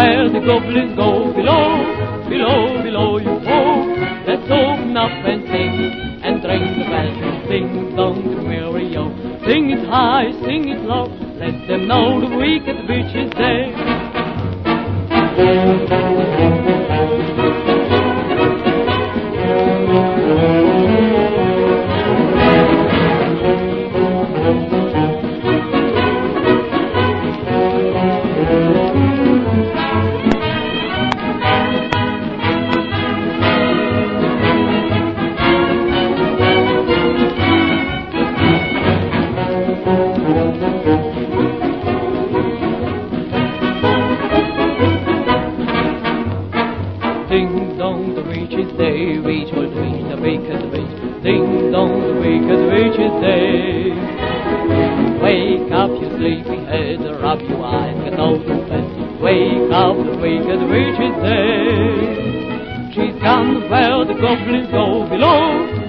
where the goblins go. Below, below, below you go. Let's open up and sing, and ring the bells. Sing dong to Mary-O. Sing it high, sing it low. Let them know the wicked witch is there. Ding dong, the witch is there, witch will witch, the wicked witch. Ding dong, the wicked witch is there. Wake up, you sleepy head, rub your eyes, get out of bed. Wake up, the wicked witch is there. She's gone where the goblins go. Below,